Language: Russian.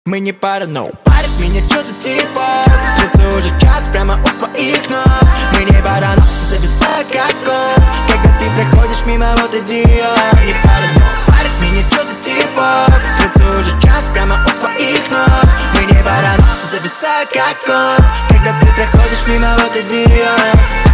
Мы не параноу. Парит меня, чё за типа? Длится уже час прямо у твоих ног. Мы не параноу, зависаю как кот. Когда ты проходишь мимо, вот идиот. Не параноу. Парит меня, чё за типа? Длится уже час прямо у твоих ног. Мы не параноу, зависаю как кот. Когда ты проходишь мимо, вот идиот.